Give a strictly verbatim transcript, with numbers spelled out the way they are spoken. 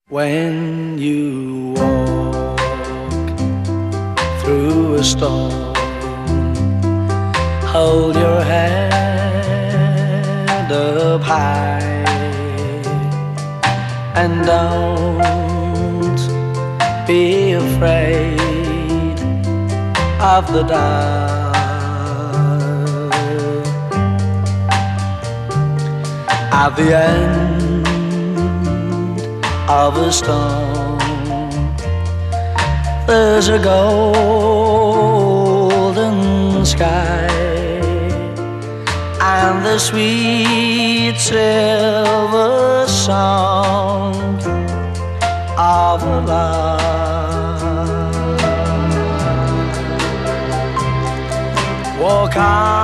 When you walk through a storm, hold your head up high and don't be afraid of the dark. At the end of a storm, there's a golden sky and the sweet silver song of love. Walk on